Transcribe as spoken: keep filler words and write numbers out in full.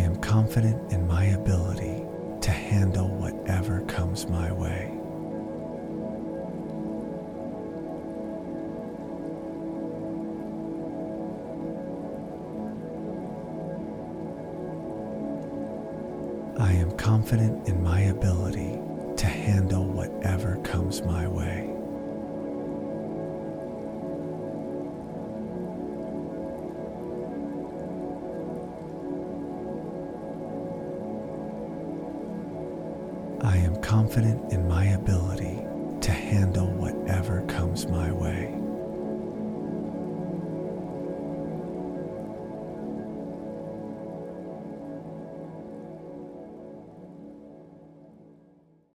am confident in my ability to handle whatever comes my way. I am confident in my ability to handle whatever comes my way. I am confident in my ability to handle whatever comes my way.